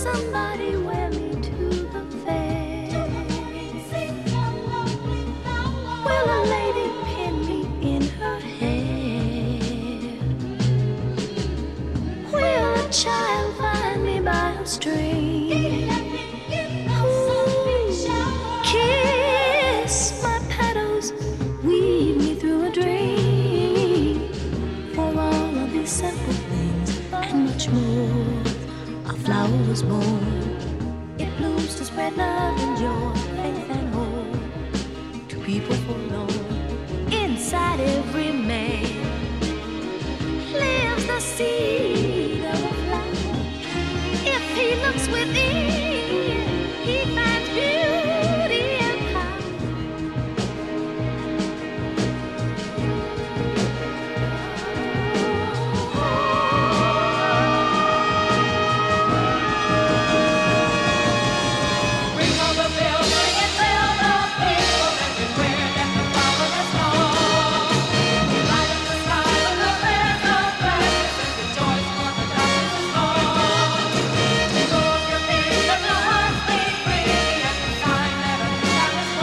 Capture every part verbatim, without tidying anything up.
somebody wear me to the fair? Will a lady pin me in her hair? Will a child find me by a string? Ooh, kiss my petals, weave me through a dream. For all of these simple things and much more, a flower was born. It blooms to spread love and joy, faith and hope to people forlorn. Inside every man lives the seed of a flower. If he looks within, he finds beauty and power. Ring on the bell, ring and tell the people everywhere that the flower has come. Light up the sky with the band of gladness and rejoice for the darkness is gone. Take off your fears, let your hearts be free, and the sign that a new time has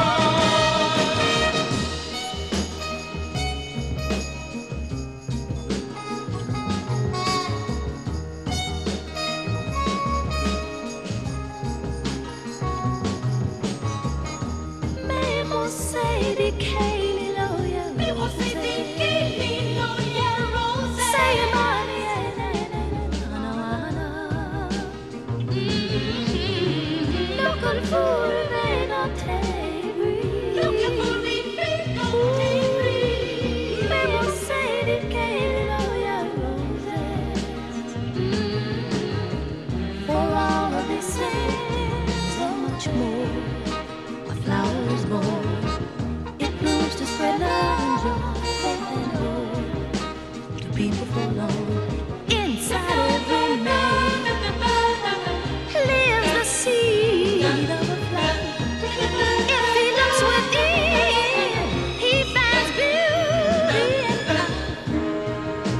Me Mercedes Kaylee Loya Me Mercedes Kaylee Loya Rose Say money looking for a rain or table looking for a rain or table Me Mercedes Kaylee Loya Roses for all of these things so much more. A flower is born. It blooms to spread love and joy, faith and hope to people forlorn. Inside every man lives the seed of a flower. If he looks within, he finds beauty and power.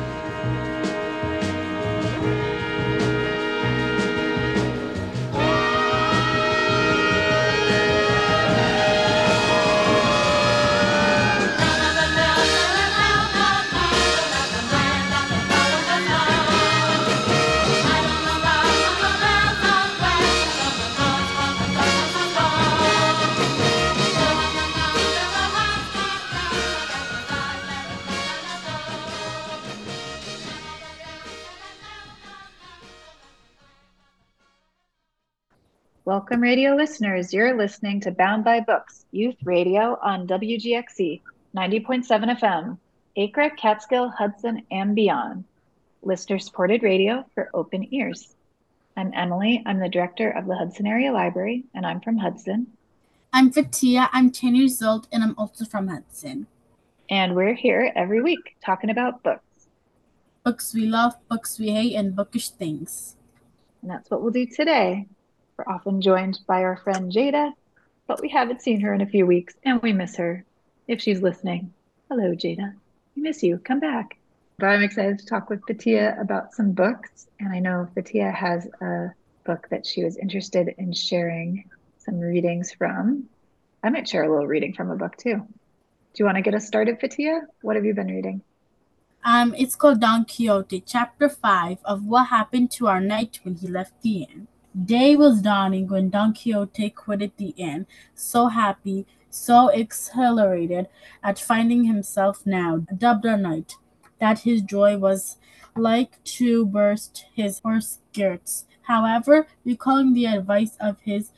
Welcome, radio listeners. You're listening to Bound by Books, youth radio on W G X E ninety point seven F M, Acre, Catskill, Hudson, and beyond. Listener-supported radio for open ears. I'm Emily. I'm the director of the Hudson Area Library, and I'm from Hudson. I'm Fatia. I'm ten years old, and I'm also from Hudson. And we're here every week talking about books. Books we love, books we hate, and bookish things. And that's what we'll do today. We're often joined by our friend Jada, but we haven't seen her in a few weeks, and we miss her. If she's listening, hello, Jada. We miss you. Come back. But I'm excited to talk with Fatia about some books, and I know Fatia has a book that she was interested in sharing some readings from. I might share a little reading from a book too. Do you want to get us started, Fatia? What have you been reading? Um, it's called Don Quixote, Chapter five of What Happened to Our Knight When He Left the Inn. Day was dawning when Don Quixote quitted the inn, so happy, so exhilarated at finding himself now dubbed a knight, that his joy was like to burst his horse girts. However, recalling the advice of his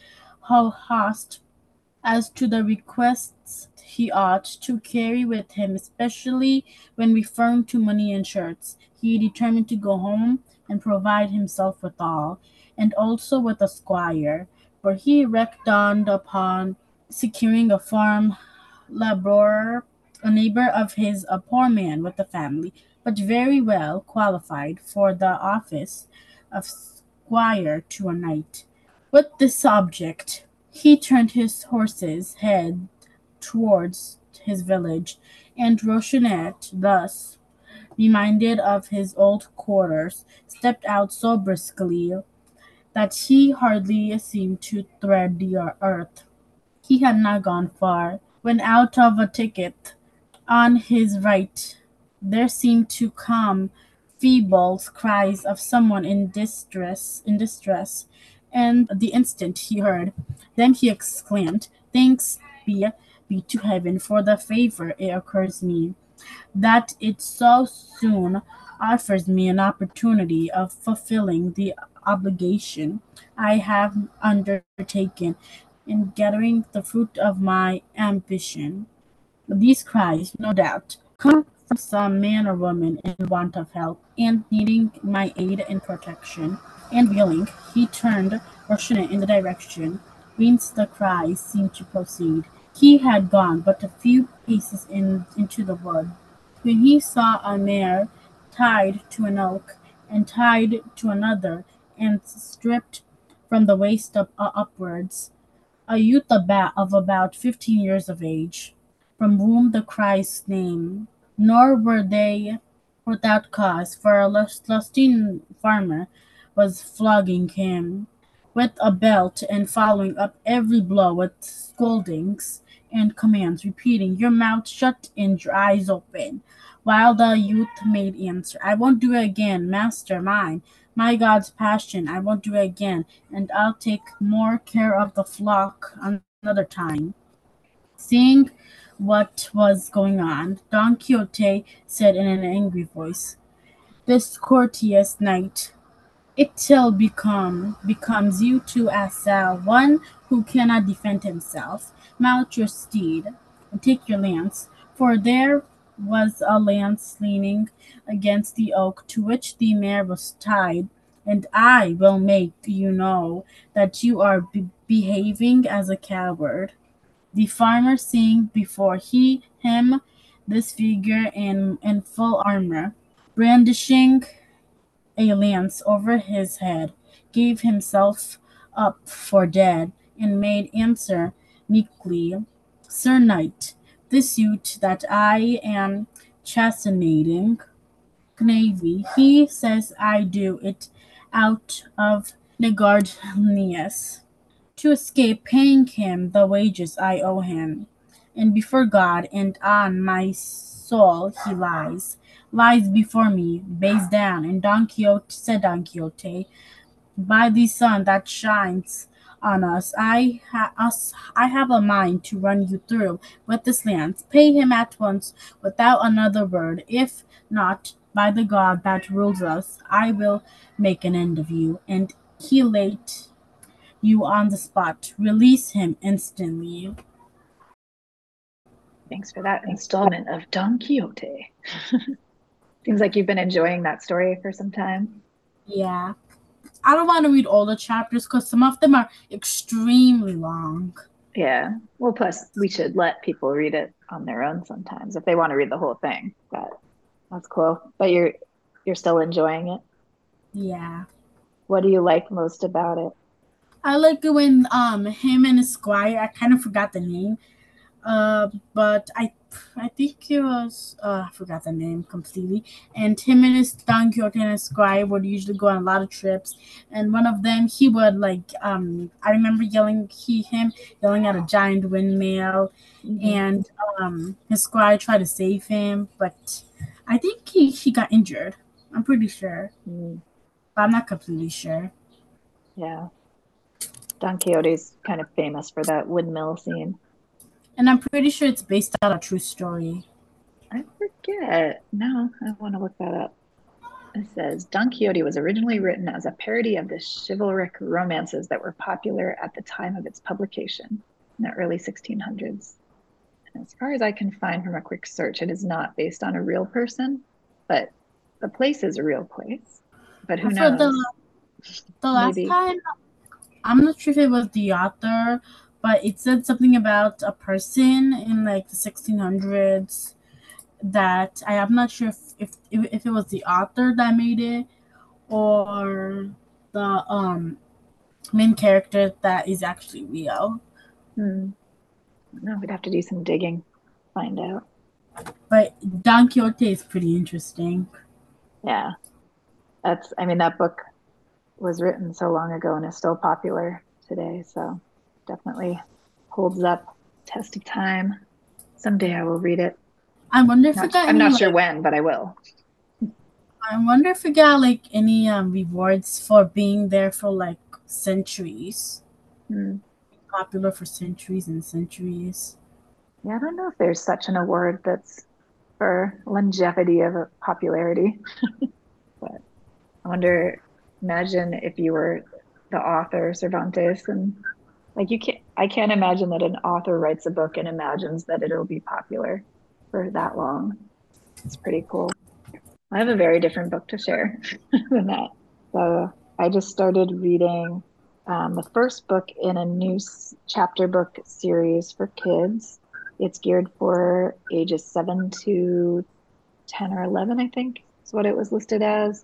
host as to the requests he ought to carry with him, especially when referring to money and shirts, he determined to go home and provide himself with all, and also with a squire, for he reckoned upon securing a farm laborer, a neighbor of his, a poor man with a family, but very well qualified for the office of squire to a knight. With this object, he turned his horse's head towards his village, and Rochonette, thus reminded of his old quarters, stepped out so briskly that he hardly seemed to tread the earth. He had not gone far, when out of a thicket on his right there seemed to come feeble cries of someone in distress in distress, and the instant he heard them he exclaimed, "Thanks be be to heaven for the favor it occurs me, that it so soon offers me an opportunity of fulfilling the obligation I have undertaken in gathering the fruit of my ambition." These cries, no doubt, come from some man or woman in want of help, and needing my aid and protection. And willing, he turned fortunate in the direction whence the cries seemed to proceed. He had gone but a few paces in, into the wood, when he saw a mare tied to an oak, and tied to another, and stripped from the waist up, uh, upwards, a youth about, of about fifteen years of age, from whom the cries came. Nor were they without cause, for a lusty farmer was flogging him with a belt, and following up every blow with scoldings and commands, repeating, "Your mouth shut and your eyes open," while the youth made answer, "I won't do it again, master mine. My God's passion, I won't do it again, and I'll take more care of the flock another time." Seeing what was going on, Don Quixote said in an angry voice, "Discourteous knight, it till become becomes you to assail one who cannot defend himself. Mount your steed, and take your lance." For there was a lance leaning against the oak to which the mare was tied, "and I will make you know that you are be- behaving as a coward." The farmer, seeing before he him this figure in, in full armor, brandishing a lance over his head, gave himself up for dead, and made answer meekly, "Sir knight, this youth that I am chastening, Knavy, he says I do it out of niggardliness, to escape paying him the wages I owe him. And before God and on my soul he lies, lies before me, base down." And Don Quixote said Don Quixote, "By the sun that shines on us, I ha- us I have a mind to run you through with this lance. Pay him at once without another word. If not, by the God that rules us, I will make an end of you, and annihilate you on the spot. Release him instantly." Thanks for that installment of Don Quixote. Seems like you've been enjoying that story for some time. Yeah. I don't want to read all the chapters because some of them are extremely long. Yeah. Well, plus we should let people read it on their own sometimes if they want to read the whole thing. But that's cool. But you're you're still enjoying it. Yeah. What do you like most about it? I like it when um him and his squire, I kind of forgot the name, uh, but I I think it was uh, I forgot the name completely. And him and his Don Quixote and his squire would usually go on a lot of trips. And one of them, he would like um I remember yelling he him yelling at a giant windmill, Mhm. and um his squire tried to save him, but I think he he got injured. I'm pretty sure, Mm, but I'm not completely sure. yeah. Don Quixote's kind of famous for that windmill scene. And I'm pretty sure it's based on a true story. I forget. No, I want to look that up. It says Don Quixote was originally written as a parody of the chivalric romances that were popular at the time of its publication in the early sixteen hundreds. And as far as I can find from a quick search, it is not based on a real person, but the place is a real place. But who For knows? the the last Maybe. time, I'm not sure if it was the author, but it said something about a person in like the sixteen hundreds that I am not sure if if, if it was the author that made it, or the um main character that is actually real. Hmm. No, we'd have to do some digging, find out. But Don Quixote is pretty interesting. Yeah. That's, I mean, that book was written so long ago and is still popular today. So definitely holds up test of time. Someday I will read it. I wonder if we Not, got I'm any, not like, sure when, but I will. I wonder if we got like any um rewards for being there for like centuries. Hmm. Popular for centuries and centuries. Yeah, I don't know if there's such an award that's for longevity of popularity. But I wonder, imagine if you were the author, Cervantes, and like you can't, I can't imagine that an author writes a book and imagines that it'll be popular for that long. It's pretty cool. I have a very different book to share than that. So I just started reading um, the first book in a new s- chapter book series for kids. It's geared for ages seven to ten or eleven, I think is what it was listed as.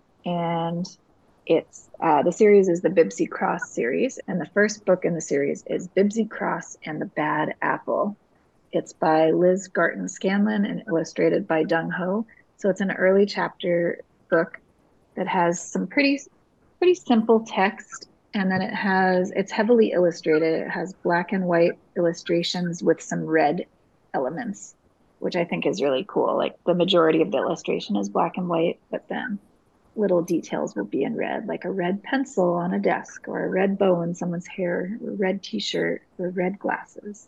And it's uh, the series is the Bibsy Cross series. And the first book in the series is Bibsy Cross and the Bad Apple. It's by Liz Garton Scanlon and illustrated by Dung Ho. So it's an early chapter book that has some pretty pretty simple text, and then it has it's heavily illustrated. It has black and white illustrations with some red elements, which I think is really cool. Like the majority of the illustration is black and white, but then little details will be in red, like a red pencil on a desk, or a red bow in someone's hair, or a red t-shirt, or red glasses.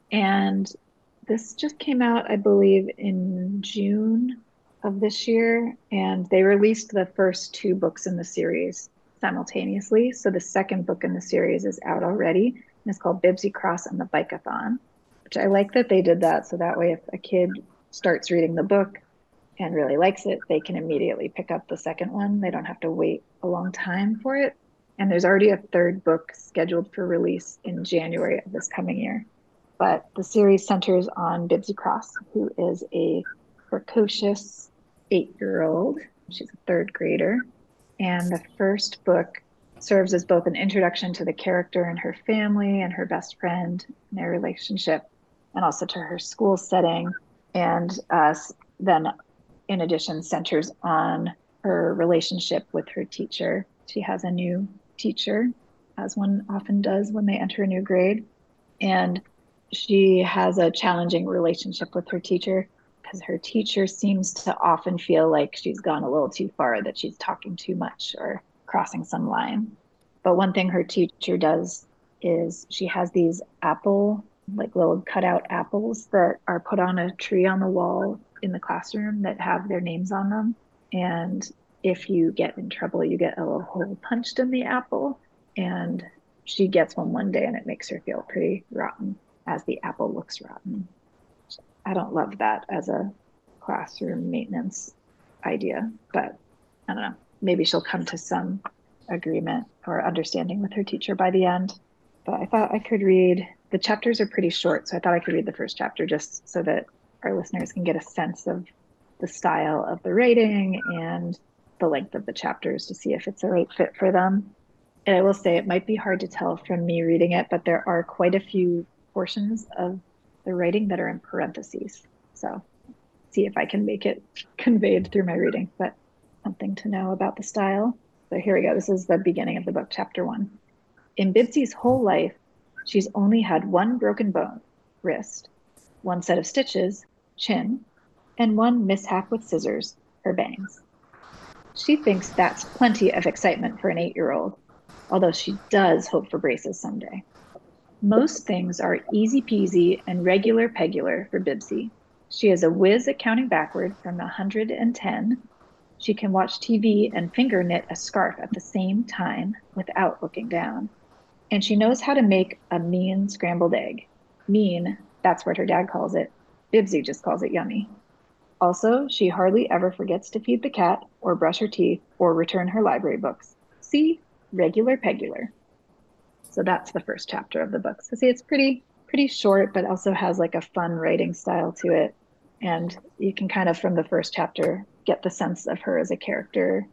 And this just came out, I believe, in June of this year, and they released the first two books in the series simultaneously. So the second book in the series is out already, and it's called Bibsy Cross and the Bikeathon, which I like that they did that. So that way, if a kid starts reading the book and really likes it, they can immediately pick up the second one. They don't have to wait a long time for it. And there's already a third book scheduled for release in January of this coming year. But the series centers on Bibsy Cross, who is a precocious eight-year-old. She's a third grader. And the first book serves as both an introduction to the character and her family and her best friend and their relationship, and also to her school setting. And uh, then, in addition, centers on her relationship with her teacher. She has a new teacher, as one often does when they enter a new grade. And she has a challenging relationship with her teacher because her teacher seems to often feel like she's gone a little too far, that she's talking too much or crossing some line. But one thing her teacher does is she has these apple, like little cutout apples that are put on a tree on the wall in the classroom that have their names on them. And if you get in trouble, you get a little hole punched in the apple. And she gets one one day and it makes her feel pretty rotten as the apple looks rotten. I don't love that as a classroom maintenance idea, but I don't know. Maybe she'll come to some agreement or understanding with her teacher by the end. But I thought I could read, the chapters are pretty short, so I thought I could read the first chapter just so that our listeners can get a sense of the style of the writing and the length of the chapters to see if it's a right fit for them. And I will say it might be hard to tell from me reading it, but there are quite a few portions of the writing that are in parentheses. So see if I can make it conveyed through my reading, but something to know about the style. So here we go. This is the beginning of the book, chapter one. In Bibsy's whole life, she's only had one broken bone, wrist, one set of stitches, chin, and one mishap with scissors, her bangs. She thinks that's plenty of excitement for an eight-year-old, although she does hope for braces someday. Most things are easy peasy and regular pegular for Bibsy. She is a whiz at counting backward from one hundred ten. She can watch T V and finger knit a scarf at the same time without looking down. And she knows how to make a mean scrambled egg. Mean, that's what her dad calls it. Bibsy just calls it yummy. Also, she hardly ever forgets to feed the cat or brush her teeth or return her library books. See, regular pegular. So that's the first chapter of the book. So see, it's pretty, pretty short, but also has like a fun writing style to it. And you can kind of, from the first chapter, get the sense of her as a character,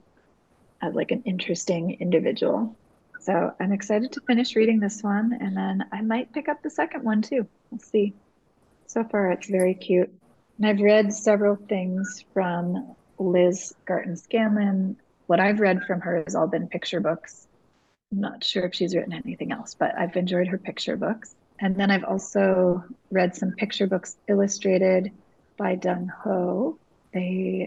as like an interesting individual. So I'm excited to finish reading this one, and then I might pick up the second one too. We'll see. So far, it's very cute. And I've read several things from Liz Garton Scanlon what I've read from her has all been picture books. I'm not sure if she's written anything else, but I've enjoyed her picture books. And then I've also read some picture books illustrated by Dong Ho. They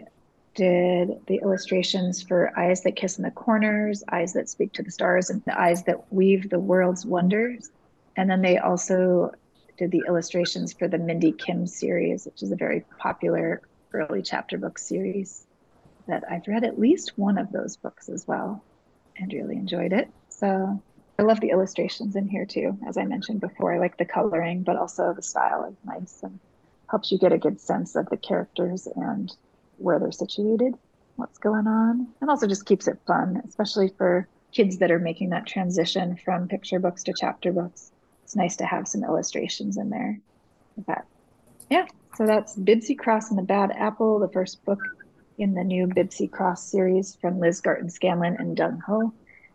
did the illustrations for Eyes That Kiss in the Corners, Eyes That Speak to the Stars, and the Eyes That Weave the World's Wonders. And then they also did the illustrations for the Mindy Kim series, which is a very popular early chapter book series that I've read at least one of those books as well and really enjoyed it. So I love the illustrations in here too. As I mentioned before, I like the coloring, but also the style is nice and helps you get a good sense of the characters and where they're situated, what's going on, and also just keeps it fun, especially for kids that are making that transition from picture books to chapter books. It's nice to have some illustrations in there with that. Yeah, so that's Bibbsy Cross and the Bad Apple, the first book in the new Bibbsy Cross series from Liz Garten Scanlon and Dong Ho.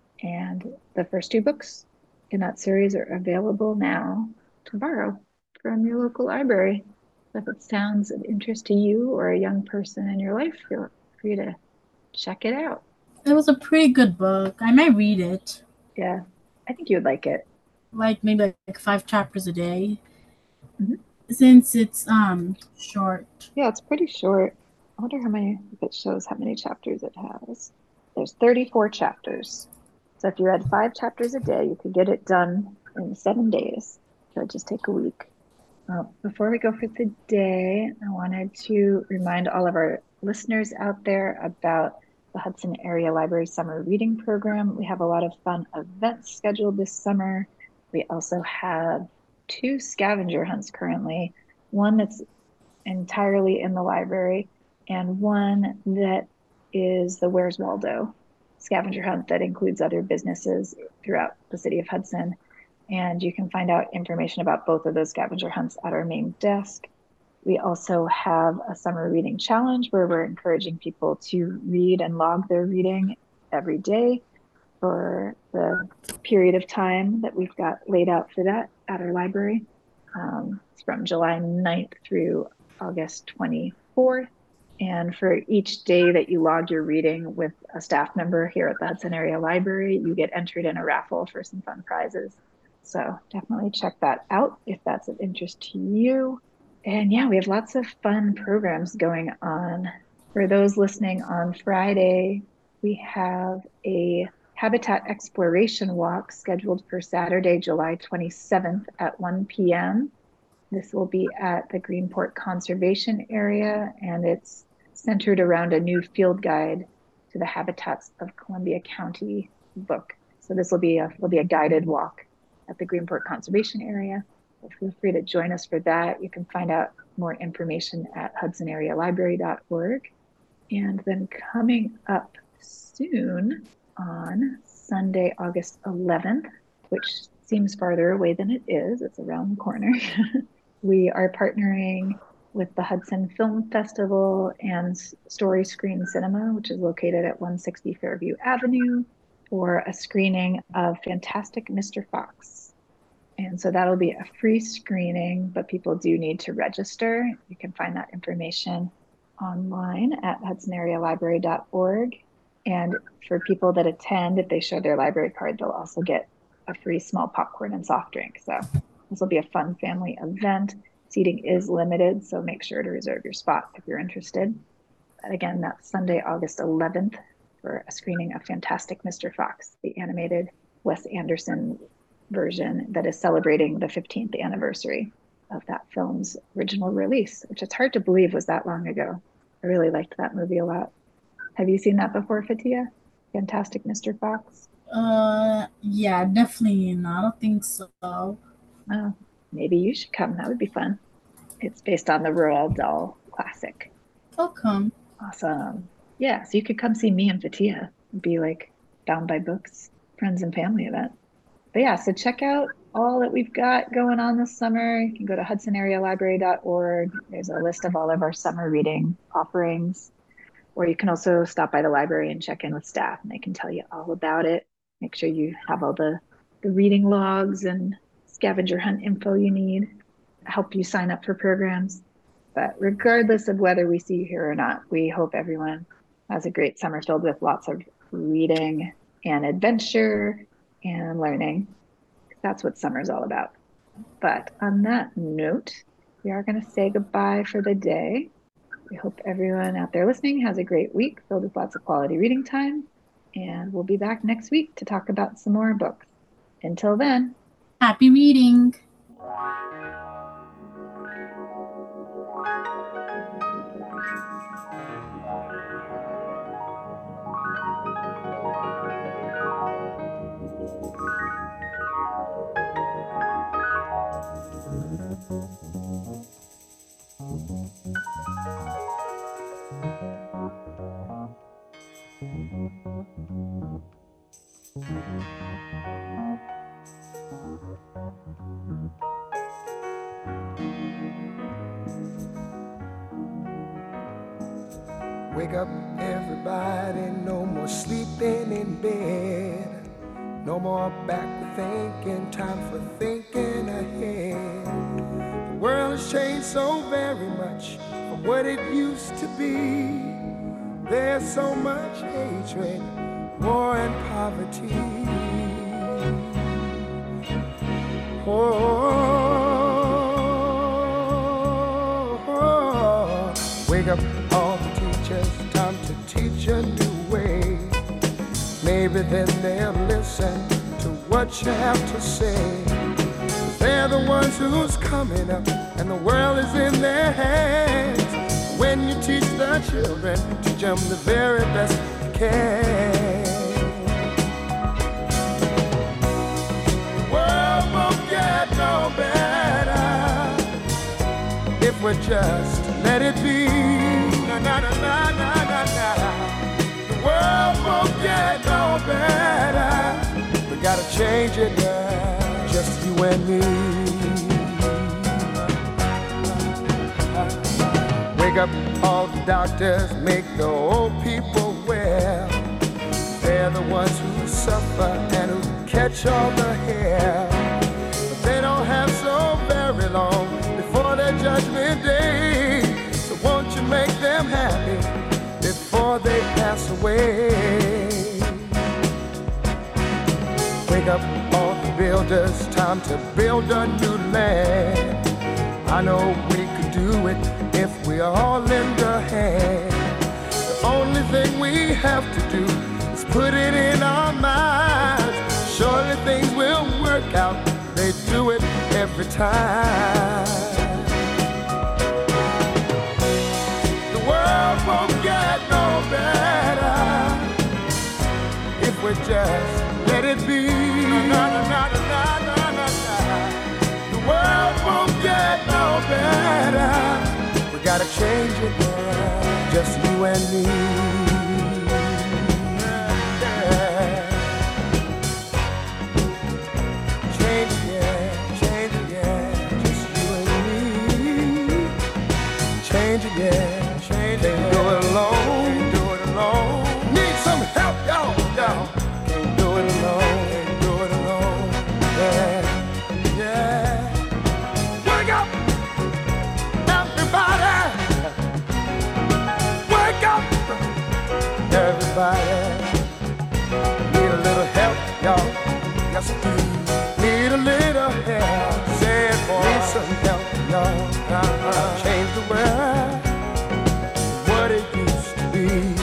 And the first two books in that series are available now to borrow from your local library. So if it sounds of interest to you or a young person in your life, feel free to check it out. It was a pretty good book. I might read it. Yeah, I think you would like it. Like maybe like five chapters a day. Mhm. Since it's um short. Yeah, it's pretty short. I wonder how many, if it shows how many chapters it has. There's thirty-four chapters. So if you read five chapters a day, you could get it done in seven days. So it'd just take a week. Well, before we go for the day, I wanted to remind all of our listeners out there about the Hudson Area Library Summer Reading Program. We have a lot of fun events scheduled this summer. We also have two scavenger hunts currently, one that's entirely in the library and one that is the Where's Waldo scavenger hunt that includes other businesses throughout the city of Hudson. And you can find out information about both of those scavenger hunts at our main desk. We also have a summer reading challenge where we're encouraging people to read and log their reading every day for the period of time that we've got laid out for that at our library. Um, it's from July ninth through August twenty-fourth. And for each day that you log your reading with a staff member here at the Hudson Area Library, you get entered in a raffle for some fun prizes. So definitely check that out if that's of interest to you. And yeah, we have lots of fun programs going on. For those listening on Friday, we have a habitat exploration walk scheduled for Saturday, July twenty-seventh at one p.m. This will be at the Greenport Conservation Area, and it's centered around a new field guide to the Habitats of Columbia County book. So this will be a will be a guided walk at the Greenport Conservation Area. So feel free to join us for that. You can find out more information at hudson area library dot org. And then coming up soon on Sunday, August eleventh, which seems farther away than it is, it's around the corner. We are partnering with the Hudson Film Festival and Story Screen Cinema, which is located at one sixty Fairview Avenue, for a screening of Fantastic Mister Fox. And so that'll be a free screening, but people do need to register. You can find that information online at hudson area library dot org. And for people that attend, if they show their library card, they'll also get a free small popcorn and soft drink. So this will be a fun family event. Seating is limited, so make sure to reserve your spot if you're interested. Again, that's Sunday, August eleventh for a screening of Fantastic Mister Fox, the animated Wes Anderson version that is celebrating the fifteenth anniversary of that film's original release, which it's hard to believe was that long ago. I really liked that movie a lot. Have you seen that before, Fatia? Fantastic Mister Fox? Uh, yeah, definitely not. I don't think so. Oh, maybe you should come. That would be fun. It's based on the Roald Dahl classic. I'll come. Awesome. Yeah, so you could come see me and Fatia. It'd be like Bound by Books, friends and family event. But yeah, so check out all that we've got going on this summer. You can go to hudson area library dot org. There's a list of all of our summer reading offerings. Or you can also stop by the library and check in with staff, and they can tell you all about it. Make sure you have all the, the reading logs and scavenger hunt info you need, help you sign up for programs. But regardless of whether we see you here or not, we hope everyone has a great summer filled with lots of reading and adventure and learning. That's what summer's all about. But on that note, we are going to say goodbye for the day. We hope everyone out there listening has a great week filled with lots of quality reading time. And we'll be back next week to talk about some more books. Until then, happy reading. Wake up, everybody, no more sleeping in bed. No more backward thinking, time for thinking ahead. The world has changed so very much from what it used to be. There's so much hatred, war and poverty. Oh, oh, oh. Wake up, all the teachers, time to teach a new way. Maybe then they'll listen to what you have to say. They're the ones who's coming up, and the world is in their hands. When you teach the children, teach them the very best you can. The world won't get no better if we just let it be. Na na na na na na na. The world won't get no better. We gotta change it now, just you and me. Wake up, all the doctors, make the old people well. They're the ones who suffer and who catch all the hair. But they don't have so very long before their judgment day. So won't you make them happy before they pass away? Wake up, all the builders, time to build a new land. I know we could do it if we all lend a hand. The only thing we have to do is put it in our minds. Surely things will work out, they do it every time. The world won't get no better if we just let it be. Na, na, na, na, na, na, na, na. The world won't get no better. We gotta change it now, just you and me. Yeah. Change it, yeah, change it, yeah, just you and me. Change it, yeah, change it. Can't do it alone, can't do it alone. Need some help, y'all, y'all. Can't do it alone, can't do it alone. Yeah, yeah. Wake up, everybody. Wake up, everybody. Need a little help, y'all. Yes, I do. Need a little help. Say it, boy. Need some help, y'all. Uh-uh. Change the world, what it used to be.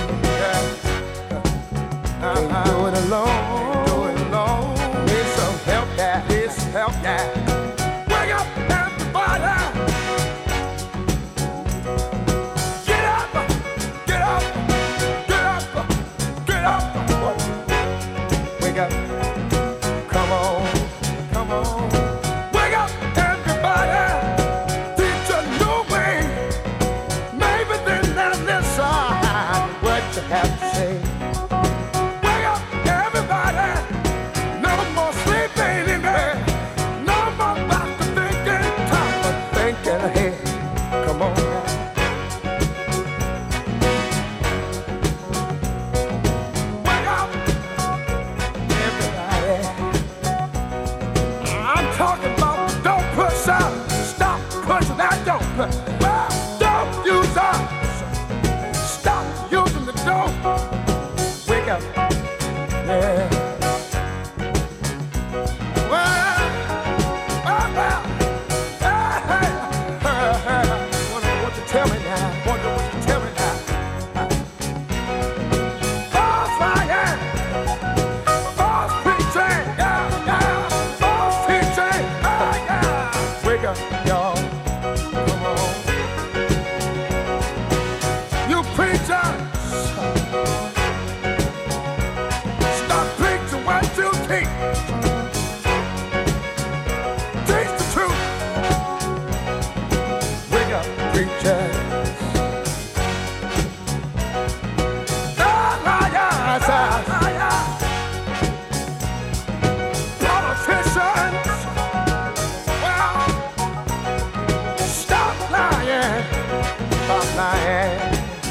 Uh-uh. Can't do it alone. Can't do it alone. Need some help, yeah. Need some help, yeah. Wake up, everybody. Get up, get up, get up, get up. Wake up. Come on, come on. Wake up, everybody. Teach a new way. Maybe then they'll listen what you have to say. Wake up, everybody. No more sleeping in bed. No more up, y'all. Come on. You preachers, stop preaching what you teach. Teach the truth. Wake up, preachers. Ah, liars, liars. Politicians, well, stop lying, stop lying.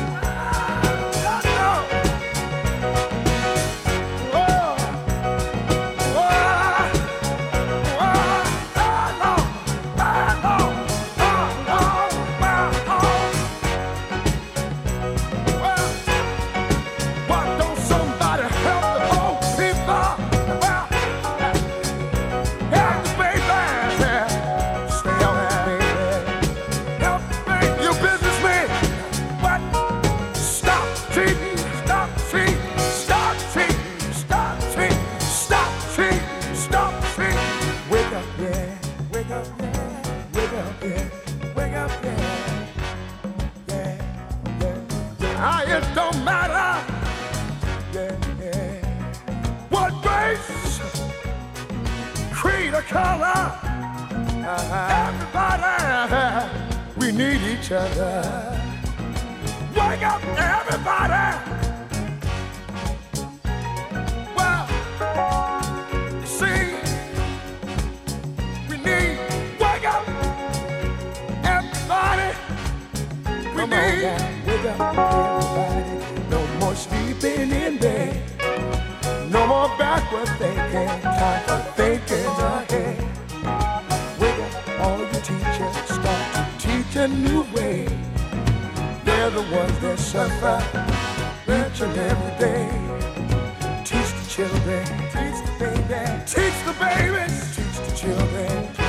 It don't matter, yeah, yeah, what race, creed, or color. Uh-huh. Everybody, we need each other. Wake up, everybody. Well, you see, we need, wake up, everybody. We Come need, on, wake up, everybody. No more sleeping in bed. No more backward thinking. Time for thinking ahead. Wake up, all you teachers. Start to teach a new way. They're the ones that suffer each and every day. Teach the children. Teach the babies. Teach the babies. Teach the children.